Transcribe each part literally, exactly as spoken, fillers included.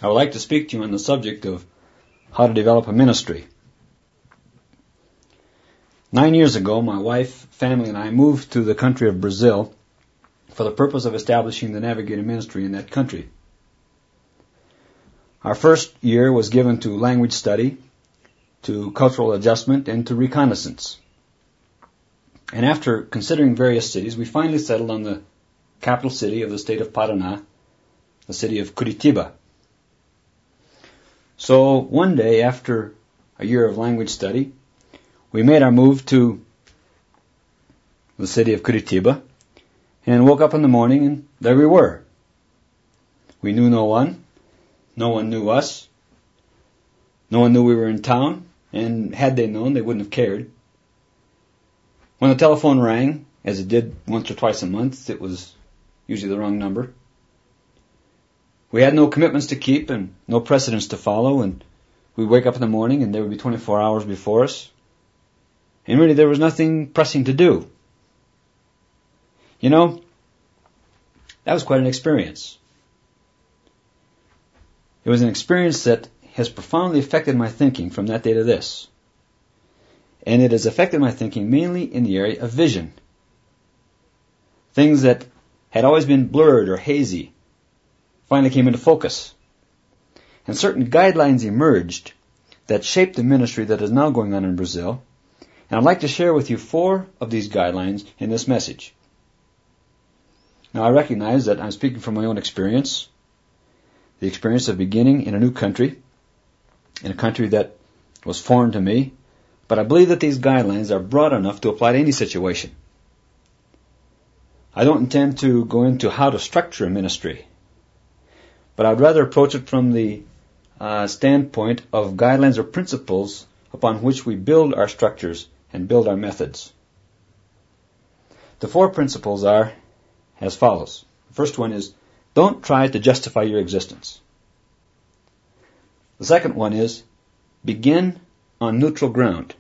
I would like to speak to you on the subject of how to develop a ministry. Nine years ago, my wife, family, and I moved to the country of Brazil for the purpose of establishing the Navigator ministry in that country. Our first year was given to language study, to cultural adjustment, and to reconnaissance. And after considering various cities, we finally settled on the capital city of the state of Paraná, the city of Curitiba. So one day, after a year of language study, we made our move to the city of Curitiba and woke up in the morning and there we were. We knew no one. No one knew us. No one knew we were in town, and had they known, they wouldn't have cared. When the telephone rang, as it did once or twice a month, it was usually the wrong number. We had no commitments to keep and no precedents to follow, and we'd wake up in the morning and there would be twenty-four hours before us. And really there was nothing pressing to do. You know, that was quite an experience. It was an experience that has profoundly affected my thinking from that day to this. And it has affected my thinking mainly in the area of vision. Things that had always been blurred or hazy finally came into focus. And certain guidelines emerged that shaped the ministry that is now going on in Brazil. And I'd like to share with you four of these guidelines in this message. Now, I recognize that I'm speaking from my own experience, the experience of beginning in a new country, in a country that was foreign to me, but I believe that these guidelines are broad enough to apply to any situation. I don't intend to go into how to structure a ministry, but I'd rather approach it from the uh, standpoint of guidelines or principles upon which we build our structures and build our methods. The four principles are as follows. The first one is, don't try to justify your existence. The second one is, begin on neutral ground.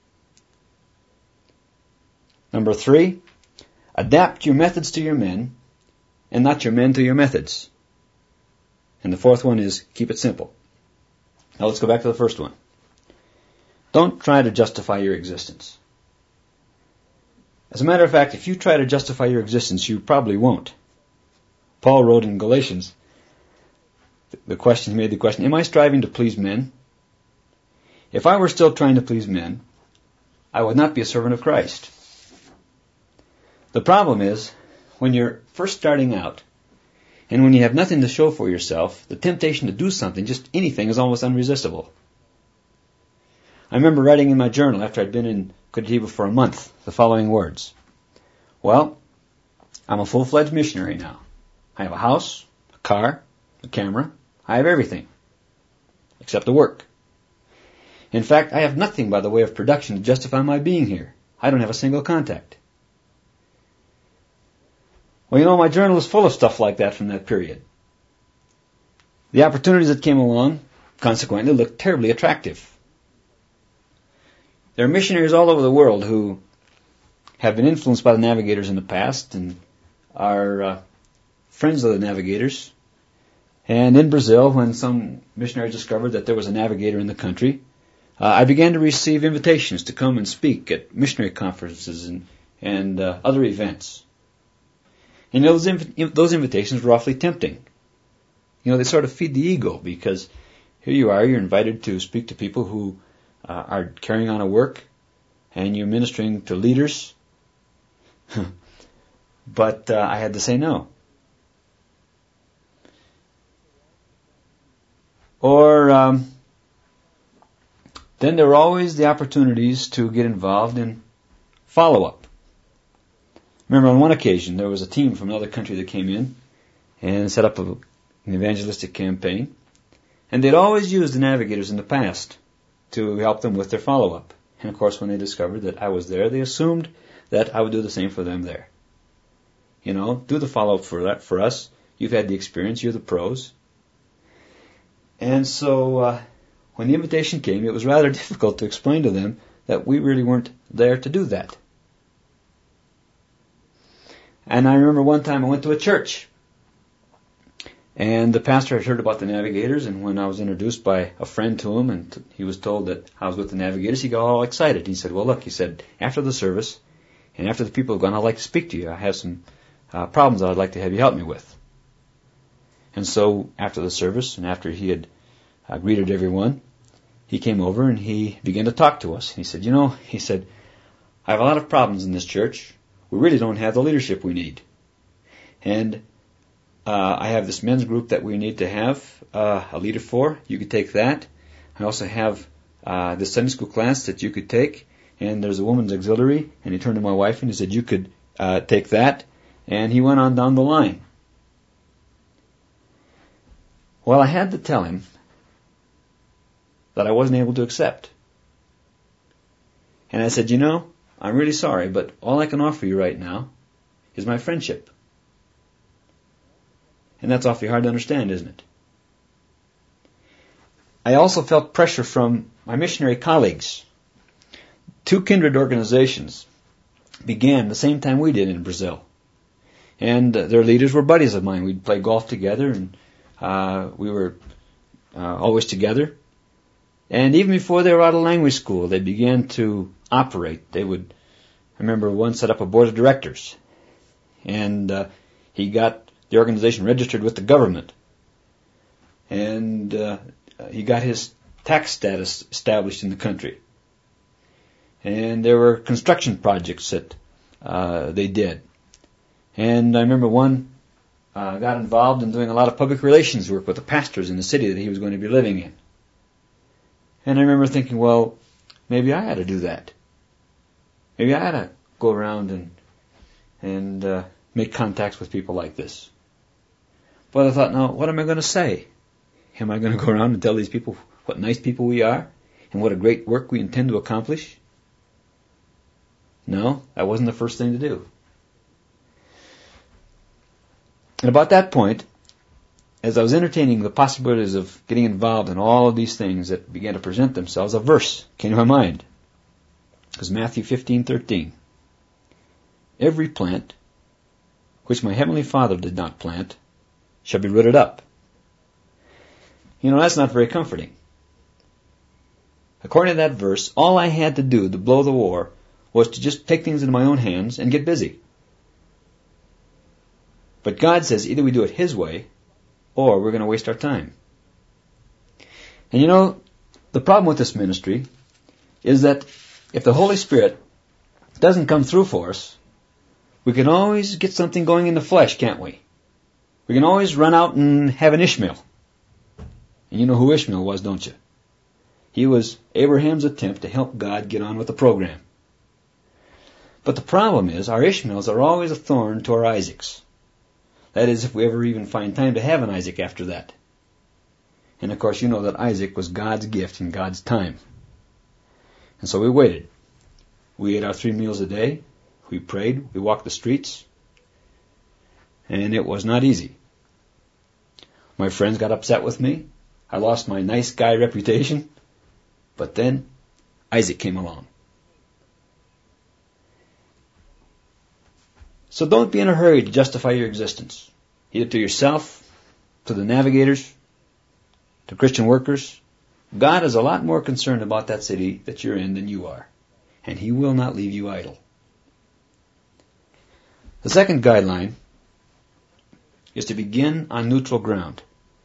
Number three, adapt your methods to your men and not your men to your methods. And the fourth one is, keep it simple. Now let's go back to the first one. Don't try to justify your existence. As a matter of fact, if you try to justify your existence, you probably won't. Paul wrote in Galatians, the question, he made the question, am I striving to please men? If I were still trying to please men, I would not be a servant of Christ. The problem is, when you're first starting out, and when you have nothing to show for yourself, the temptation to do something, just anything, is almost unresistible. I remember writing in my journal after I'd been in Curitiba for a month the following words. Well, I'm a full-fledged missionary now. I have a house, a car, a camera. I have everything, except the work. In fact, I have nothing by the way of production to justify my being here. I don't have a single contact. Well, you know, my journal is full of stuff like that from that period. The opportunities that came along, consequently, looked terribly attractive. There are missionaries all over the world who have been influenced by the navigators in the past and are uh, friends of the navigators. And in Brazil, when some missionaries discovered that there was a navigator in the country, uh, I began to receive invitations to come and speak at missionary conferences and, and uh, other events. And you know, those, inv- those invitations were awfully tempting. You know, they sort of feed the ego, because here you are, you're invited to speak to people who uh, are carrying on a work, and you're ministering to leaders. But uh, I had to say no. Or um, then there were always the opportunities to get involved in follow-up. Remember, on one occasion, there was a team from another country that came in and set up a, an evangelistic campaign. And they'd always used the navigators in the past to help them with their follow-up. And of course, when they discovered that I was there, they assumed that I would do the same for them there. You know, do the follow-up for that for us. You've had the experience. You're the pros. And so uh, when the invitation came, it was rather difficult to explain to them that we really weren't there to do that. And I remember one time I went to a church. And the pastor had heard about the Navigators, and when I was introduced by a friend to him, and t- he was told that I was with the Navigators, he got all excited. He said, well, look, he said, after the service, and after the people have gone, I'd like to speak to you. I have some uh, problems that I'd like to have you help me with. And so, after the service, and after he had uh, greeted everyone, he came over and he began to talk to us. He said, you know, he said, I have a lot of problems in this church. We really don't have the leadership we need. And Uh, I have this men's group that we need to have uh, a leader for. You could take that. I also have uh, this Sunday school class that you could take. And there's a woman's auxiliary. And he turned to my wife and he said, you could uh, take that. And he went on down the line. Well, I had to tell him that I wasn't able to accept. And I said, you know, I'm really sorry, but all I can offer you right now is my friendship. And that's awfully hard to understand, isn't it? I also felt pressure from my missionary colleagues. Two kindred organizations began the same time we did in Brazil. And uh, their leaders were buddies of mine. We'd play golf together, and uh, we were uh, always together. And even before they were out of language school, they began to operate. They would, I remember one set up a board of directors. And uh, he got the organization registered with the government. And uh, he got his tax status established in the country. And there were construction projects that uh, they did. And I remember one uh, got involved in doing a lot of public relations work with the pastors in the city that he was going to be living in. And I remember thinking, well, maybe I ought to do that. Maybe I ought to go around and, and uh, make contacts with people like this. But I thought, now, what am I going to say? Am I going to go around and tell these people what nice people we are and what a great work we intend to accomplish? No, that wasn't the first thing to do. And about that point, as I was entertaining the possibilities of getting involved in all of these things that began to present themselves, a verse came to my mind. It was Matthew fifteen thirteen. Every plant which my heavenly Father did not plant shall be rooted up. You know, that's not very comforting. According to that verse, all I had to do to blow the war was to just take things into my own hands and get busy. But God says either we do it His way or we're going to waste our time. And you know, the problem with this ministry is that if the Holy Spirit doesn't come through for us, we can always get something going in the flesh, can't we? We can always run out and have an Ishmael. And you know who Ishmael was, don't you? He was Abraham's attempt to help God get on with the program. But the problem is, our Ishmaels are always a thorn to our Isaacs. That is, if we ever even find time to have an Isaac after that. And of course, you know that Isaac was God's gift in God's time. And so we waited. We ate our three meals a day. We prayed. We walked the streets. And it was not easy. My friends got upset with me. I lost my nice guy reputation. But then Isaac came along. So don't be in a hurry to justify your existence, either to yourself, to the Navigators, to Christian workers. God is a lot more concerned about that city that you're in than you are, and He will not leave you idle. The second guideline is to begin on neutral ground.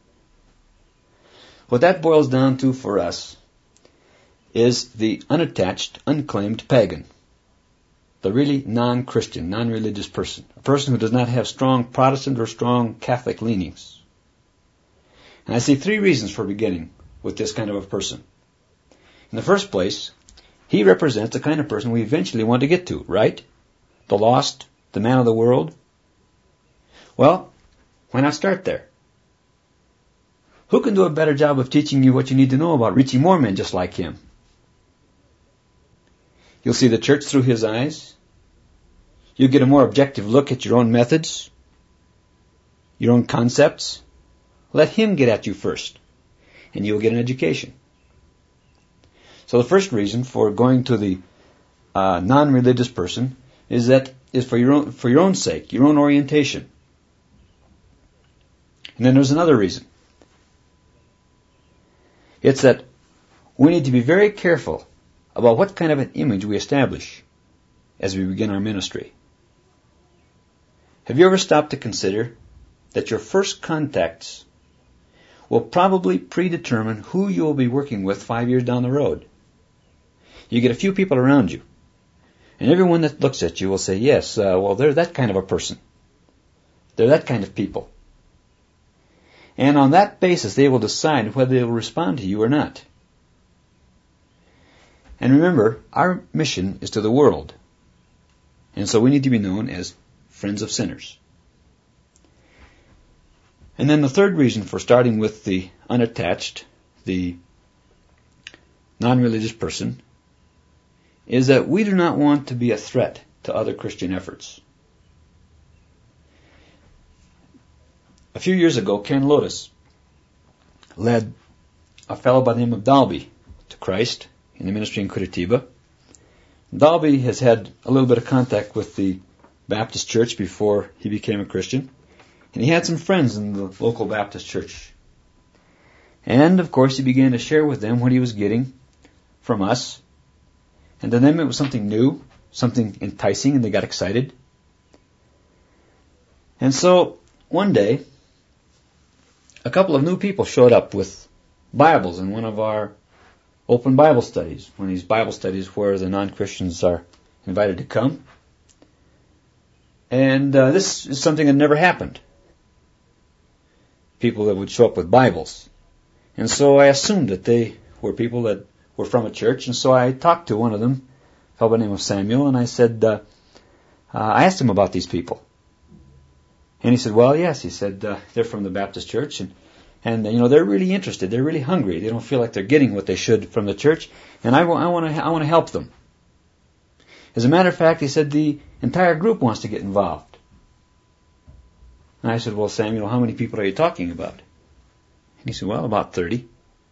What that boils down to for us is the unattached, unclaimed pagan. The really non-Christian, non-religious person. A person who does not have strong Protestant or strong Catholic leanings. And I see three reasons for beginning with this kind of a person. In the first place, he represents the kind of person we eventually want to get to, right? The lost, the man of the world. Well, why not start there? Who can do a better job of teaching you what you need to know about reaching more men just like him? You'll see the church through his eyes. You'll get a more objective look at your own methods, your own concepts. Let him get at you first, and you'll get an education. So the first reason for going to the uh, non-religious person is that is for your own for your own sake, your own orientation. And then there's another reason. It's that we need to be very careful about what kind of an image we establish as we begin our ministry. Have you ever stopped to consider that your first contacts will probably predetermine who you will be working with five years down the road? You get a few people around you, and everyone that looks at you will say, yes, uh, well, they're that kind of a person. They're that kind of people. And on that basis, they will decide whether they will respond to you or not. And remember, our mission is to the world. And so we need to be known as friends of sinners. And then the third reason for starting with the unattached, the non-religious person, is that we do not want to be a threat to other Christian efforts. A few years ago, Ken Lotus led a fellow by the name of Dalby to Christ in the ministry in Curitiba. Dalby has had a little bit of contact with the Baptist church before he became a Christian, and he had some friends in the local Baptist church. And, of course, he began to share with them what he was getting from us, and to them it was something new, something enticing, and they got excited. And so, one day, a couple of new people showed up with Bibles in one of our open Bible studies, one of these Bible studies where the non-Christians are invited to come. And uh, this is something that never happened. People that would show up with Bibles. And so I assumed that they were people that were from a church, and so I talked to one of them, a fellow by the name of Samuel, and I said, uh, uh, I asked him about these people. And he said, well, yes, he said, uh, they're from the Baptist church, and, and, you know, they're really interested, they're really hungry, they don't feel like they're getting what they should from the church, and I, w- I want to I want to help them. As a matter of fact, he said, the entire group wants to get involved. And I said, well, Samuel, how many people are you talking about? And he said, well, about thirty.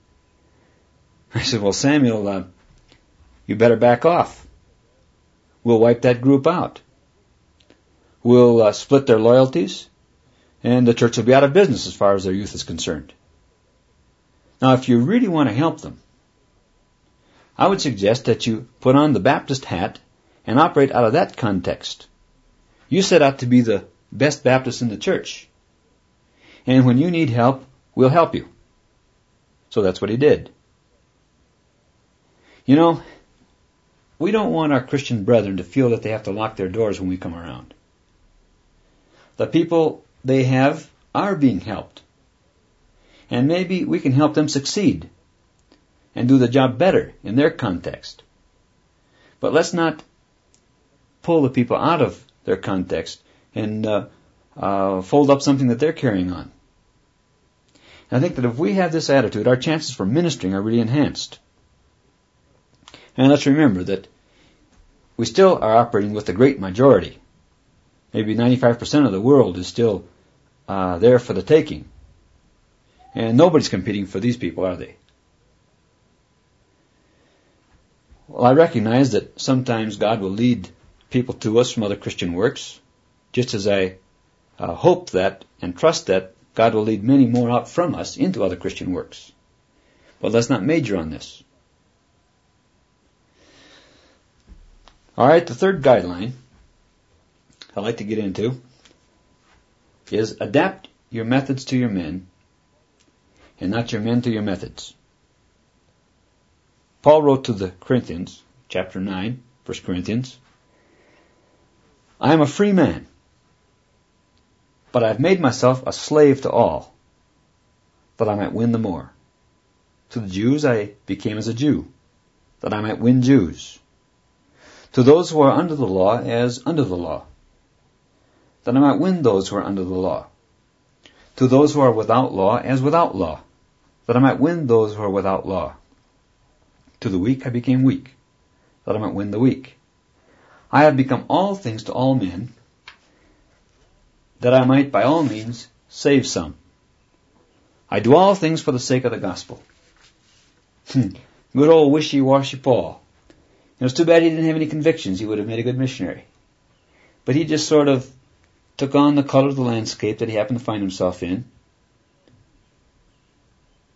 I said, well, Samuel, uh, you better back off. We'll wipe that group out. We'll uh, split their loyalties, and the church will be out of business as far as their youth is concerned. Now, if you really want to help them, I would suggest that you put on the Baptist hat and operate out of that context. You set out to be the best Baptist in the church. And when you need help, we'll help you. So that's what he did. You know, we don't want our Christian brethren to feel that they have to lock their doors when we come around. The people they have are being helped. And maybe we can help them succeed and do the job better in their context. But let's not pull the people out of their context and uh, uh, fold up something that they're carrying on. And I think that if we have this attitude, our chances for ministering are really enhanced. And let's remember that we still are operating with the great majority. Maybe ninety-five percent of the world is still uh, there for the taking. And nobody's competing for these people, are they? Well, I recognize that sometimes God will lead people to us from other Christian works, just as I uh, hope that and trust that God will lead many more out from us into other Christian works. But let's not major on this. All right, the third guideline I'd like to get into is adapt your methods to your men and not your men to your methods. Paul wrote to the Corinthians, chapter nine, First Corinthians, I am a free man, but I have made myself a slave to all, that I might win the more. To the Jews I became as a Jew, that I might win Jews. To those who are under the law as under the law, that I might win those who are under the law. To those who are without law as without law, that I might win those who are without law. To the weak I became weak, that I might win the weak. I have become all things to all men, that I might by all means save some. I do all things for the sake of the gospel. Good old wishy-washy Paul. It was too bad he didn't have any convictions. He would have made a good missionary. But he just sort of took on the color of the landscape that he happened to find himself in,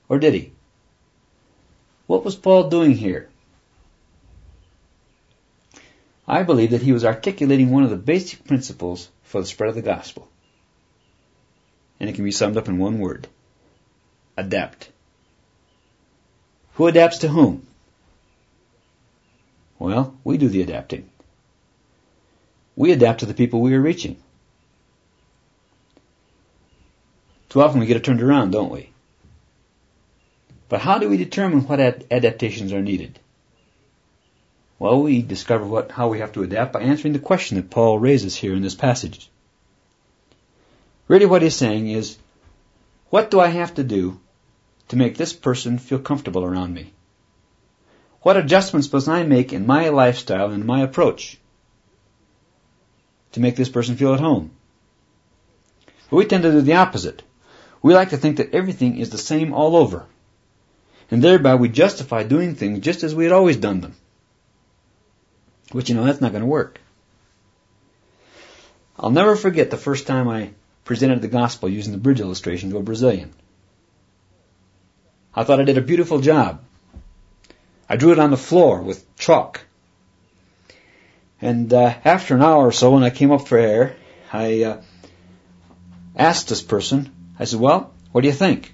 Or did he? What was Paul doing here? I believe that he was articulating one of the basic principles for the spread of the gospel. And it can be summed up in one word. Adapt. Who adapts to whom? Well, we do the adapting. We adapt to the people we are reaching. Too often we get it turned around, don't we? But how do we determine what ad- adaptations are needed? Well, we discover what, how we have to adapt by answering the question that Paul raises here in this passage. Really what he's saying is, what do I have to do to make this person feel comfortable around me? What adjustments must I make in my lifestyle and my approach to make this person feel at home? But we tend to do the opposite. We like to think that everything is the same all over. And thereby we justify doing things just as we had always done them. Which, you know, that's not going to work. I'll never forget the first time I presented the gospel using the bridge illustration to a Brazilian. I thought I did a beautiful job. I drew it on the floor with chalk. And uh, after an hour or so, when I came up for air, I uh, asked this person, I said, well, what do you think?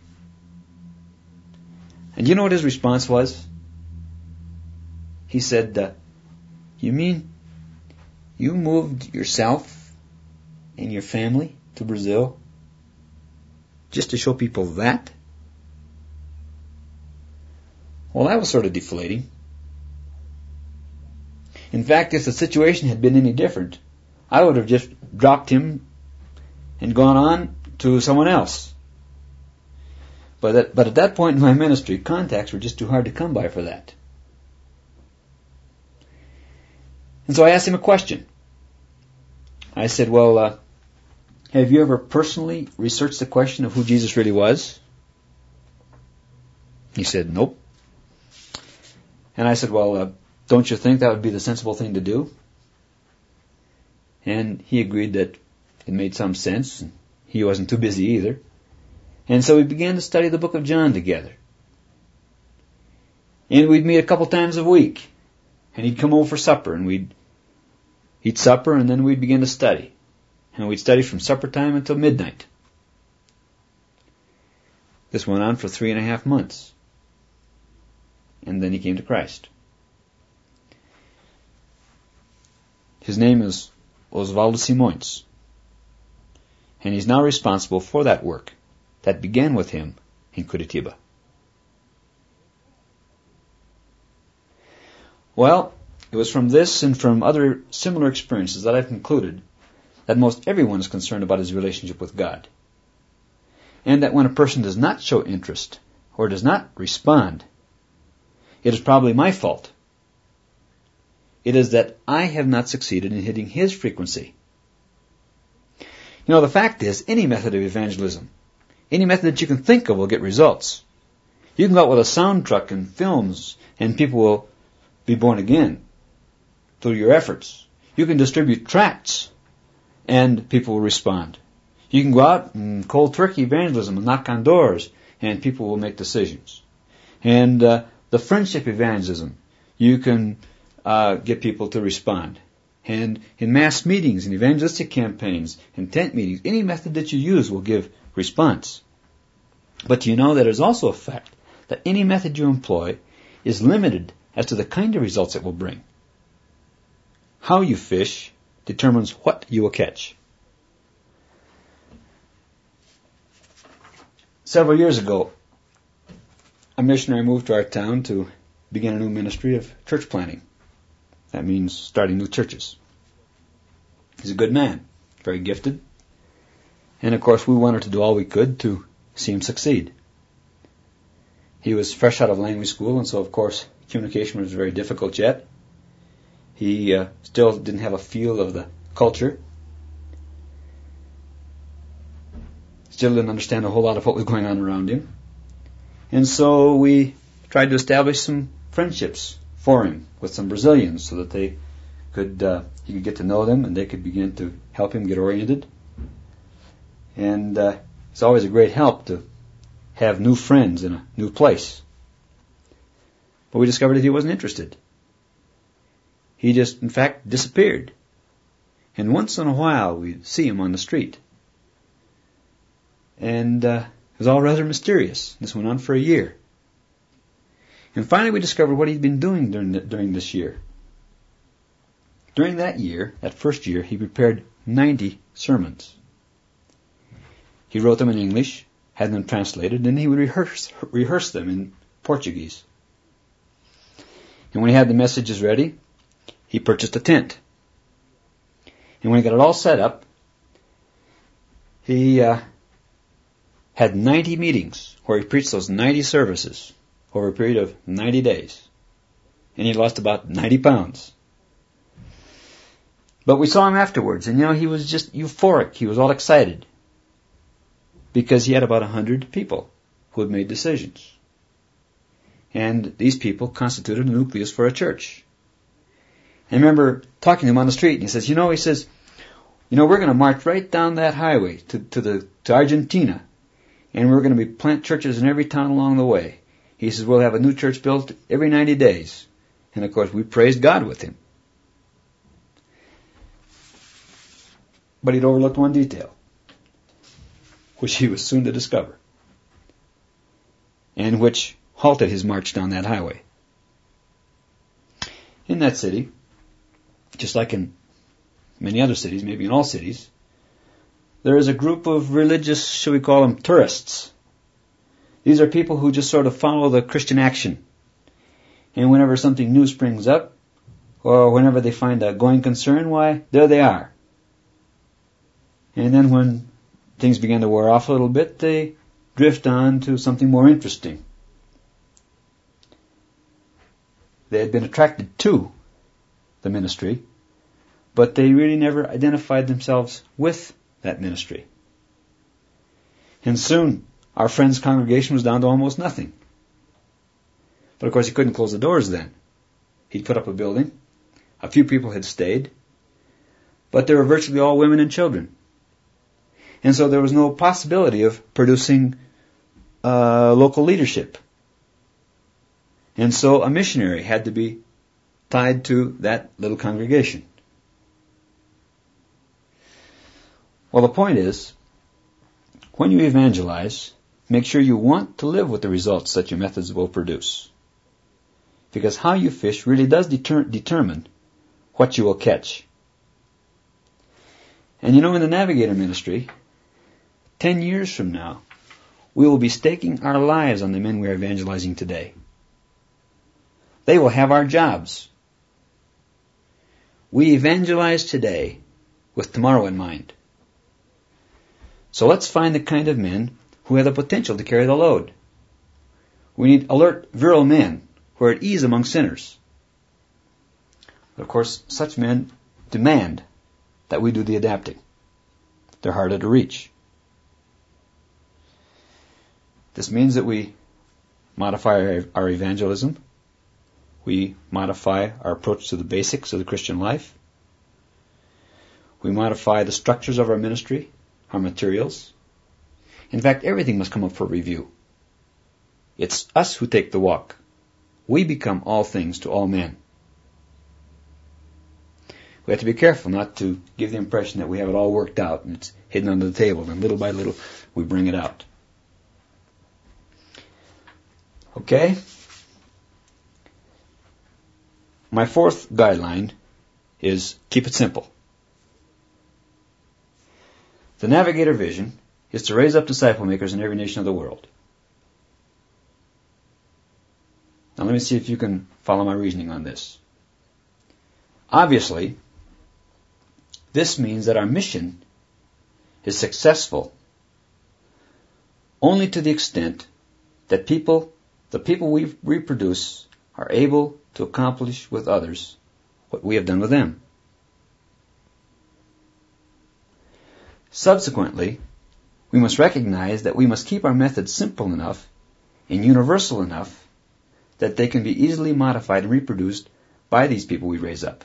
And you know what his response was? He said, uh, you mean you moved yourself and your family to Brazil just to show people that? Well, that was sort of deflating. In fact, if the situation had been any different, I would have just dropped him and gone on to someone else. But at, but at that point in my ministry, contacts were just too hard to come by for that. And so I asked him a question. I said, well, uh, have you ever personally researched the question of who Jesus really was? He said, nope. And I said, well, uh, don't you think that would be the sensible thing to do? And he agreed that it made some sense. And he wasn't too busy either. And so we began to study the book of John together. And we'd meet a couple times a week. And he'd come over for supper, and we'd eat supper, and then we'd begin to study. And we'd study from supper time until midnight. This went on for three and a half months. And then he came to Christ. His name is Osvaldo Simões. And he's now responsible for that work that began with him in Curitiba. Well, it was from this and from other similar experiences that I've concluded that most everyone is concerned about his relationship with God. And that when a person does not show interest or does not respond, it is probably my fault. It is that I have not succeeded in hitting his frequency. You know, the fact is, any method of evangelism, any method that you can think of will get results. You can go out with a sound truck and films, and people will be born again through your efforts. You can distribute tracts, and people will respond. You can go out and cold turkey evangelism and knock on doors, and people will make decisions. And uh, the friendship evangelism, you can uh, get people to respond. And in mass meetings and evangelistic campaigns and tent meetings, any method that you use will give response. But you know that there's also a fact that any method you employ is limited as to the kind of results it will bring. How you fish determines what you will catch. Several years ago, a missionary moved to our town to begin a new ministry of church planting. That means starting new churches. He's a good man, very gifted. And of course we wanted to do all we could to see him succeed. He was fresh out of language school, and so of course communication was very difficult yet. He uh, still didn't have a feel of the culture. Still didn't understand a whole lot of what was going on around him. And so we tried to establish some friendships for him with some Brazilians so that they could, uh, he could get to know them and they could begin to help him get oriented. And uh, it's always a great help to have new friends in a new place. But we discovered that he wasn't interested. He just, in fact, disappeared. And once in a while we'd see him on the street. And uh, it was all rather mysterious. This went on for a year. And finally we discovered what he'd been doing during, the, during this year. During that year, that first year, he prepared ninety sermons. He wrote them in English, had them translated, and he would rehearse, rehearse them in Portuguese. And when he had the messages ready, he purchased a tent. And when he got it all set up, he uh, had ninety meetings where he preached those ninety services over a period of ninety days. And he lost about ninety pounds. But we saw him afterwards, and you know, he was just euphoric. He was all excited. Because he had about a hundred people who had made decisions. And these people constituted a nucleus for a church. And I remember talking to him on the street, and he says, you know, he says, you know, we're going to march right down that highway to, to the, to Argentina. And we're going to be plant churches in every town along the way. He says, we'll have a new church built every ninety days. And of course, we praised God with him. But he'd overlooked one detail, which he was soon to discover, and which halted his march down that highway. In that city, just like in many other cities, maybe in all cities, there is a group of religious, shall we call them, tourists. These are people who just sort of follow the Christian action. And whenever something new springs up, or whenever they find a going concern, why, there they are. And then when things begin to wear off a little bit, they drift on to something more interesting. They had been attracted to the ministry, but they really never identified themselves with that ministry. And soon, our friend's congregation was down to almost nothing. But of course, he couldn't close the doors then. He'd put up a building. A few people had stayed, but they were virtually all women and children. And so there was no possibility of producing uh, local leadership. And so a missionary had to be tied to that little congregation. Well, the point is, when you evangelize, make sure you want to live with the results that your methods will produce. Because how you fish really does deter- determine what you will catch. And you know, in the Navigator ministry, ten years from now, we will be staking our lives on the men we are evangelizing today. They will have our jobs. We evangelize today with tomorrow in mind. So let's find the kind of men who have the potential to carry the load. We need alert, virile men who are at ease among sinners. But of course, such men demand that we do the adapting. They're harder to reach. This means that we modify our, our evangelism. We modify our approach to the basics of the Christian life. We modify the structures of our ministry, our materials. In fact, everything must come up for review. It's us who take the walk. We become all things to all men. We have to be careful not to give the impression that we have it all worked out and it's hidden under the table, and little by little we bring it out. Okay? My fourth guideline is keep it simple. The Navigator vision is to raise up disciple makers in every nation of the world. Now let me see if you can follow my reasoning on this. Obviously, this means that our mission is successful only to the extent that people, the people we reproduce, are able to accomplish with others what we have done with them. Subsequently, we must recognize that we must keep our methods simple enough and universal enough that they can be easily modified and reproduced by these people we raise up.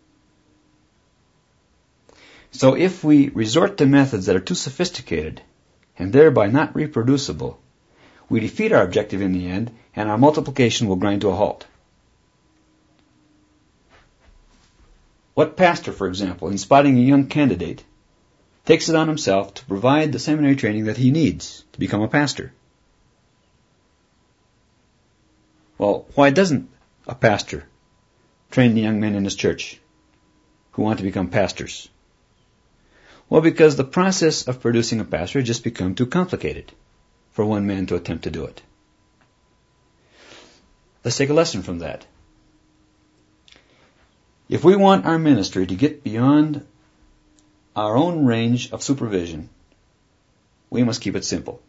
So if we resort to methods that are too sophisticated and thereby not reproducible, we defeat our objective in the end, and our multiplication will grind to a halt. What pastor, for example, in spotting a young candidate, takes it on himself to provide the seminary training that he needs to become a pastor? Well, why doesn't a pastor train the young men in his church who want to become pastors? Well, because the process of producing a pastor has just become too complicated for one man to attempt to do it. Let's take a lesson from that. If we want our ministry to get beyond our own range of supervision, we must keep it simple.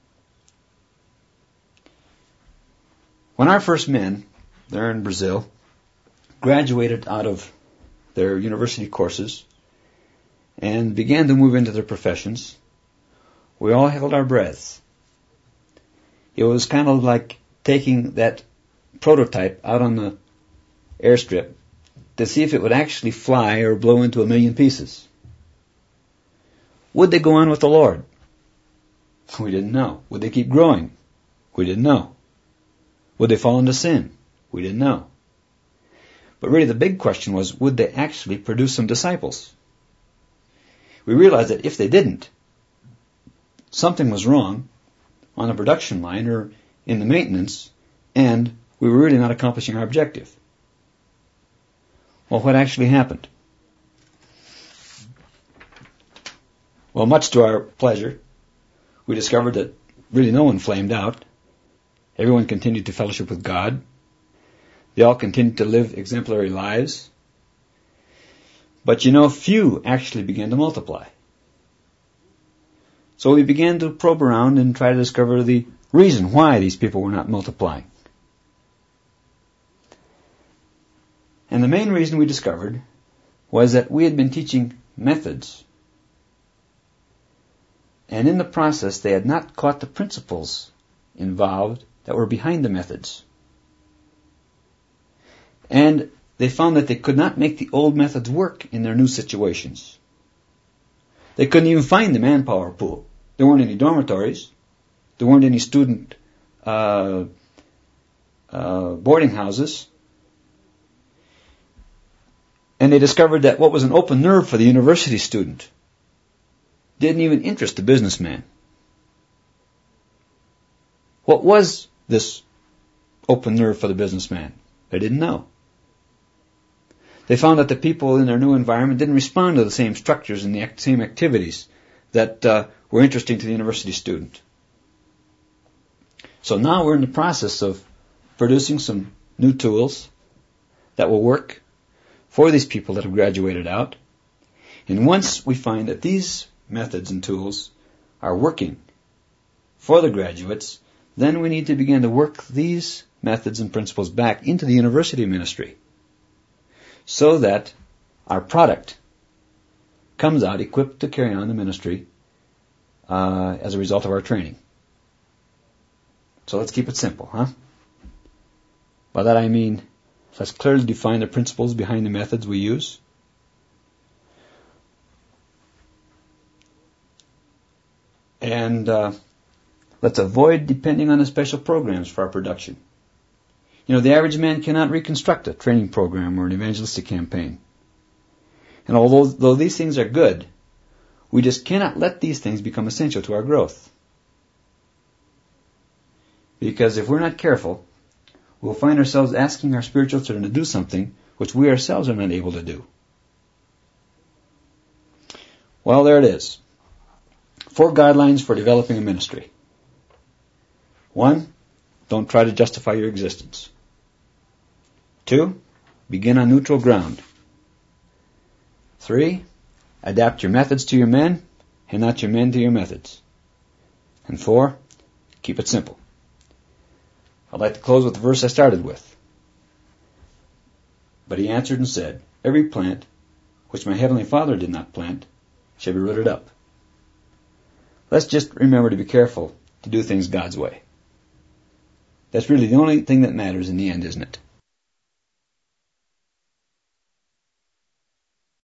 When our first men, there in Brazil, graduated out of their university courses and began to move into their professions, we all held our breaths. It was kind of like taking that prototype out on the airstrip to see if it would actually fly or blow into a million pieces. Would they go on with the Lord? We didn't know. Would they keep growing? We didn't know. Would they fall into sin? We didn't know. But really the big question was, would they actually produce some disciples? We realized that if they didn't, something was wrong on the production line or in the maintenance, and we were really not accomplishing our objective. Well, what actually happened? Well, much to our pleasure, we discovered that really no one flamed out. Everyone continued to fellowship with God. They all continued to live exemplary lives. But you know, few actually began to multiply. So we began to probe around and try to discover the reason why these people were not multiplying. And the main reason we discovered was that we had been teaching methods, and in the process they had not caught the principles involved that were behind the methods. And they found that they could not make the old methods work in their new situations. They couldn't even find the manpower pool. There weren't any dormitories. There weren't any student uh, uh, boarding houses. And they discovered that what was an open nerve for the university student didn't even interest the businessman. What was this open nerve for the businessman? They didn't know. They found that the people in their new environment didn't respond to the same structures and the same activities that uh, were interesting to the university student. So now we're in the process of producing some new tools that will work for these people that have graduated out. And once we find that these methods and tools are working for the graduates, then we need to begin to work these methods and principles back into the university ministry so that our product comes out equipped to carry on the ministry uh, as a result of our training. So let's keep it simple, huh? By that I mean, let's clearly define the principles behind the methods we use. And uh, let's avoid depending on the special programs for our production. You know, the average man cannot reconstruct a training program or an evangelistic campaign. And although though these things are good, we just cannot let these things become essential to our growth. Because if we're not careful, we'll find ourselves asking our spiritual children to do something which we ourselves are not able to do. Well, there it is. Four guidelines for developing a ministry. One, don't try to justify your existence. Two, begin on neutral ground. Three, adapt your methods to your men and not your men to your methods. And four, keep it simple. I'd like to close with the verse I started with. But he answered and said, every plant which my heavenly Father did not plant shall be rooted up. Let's just remember to be careful to do things God's way. That's really the only thing that matters in the end, isn't it?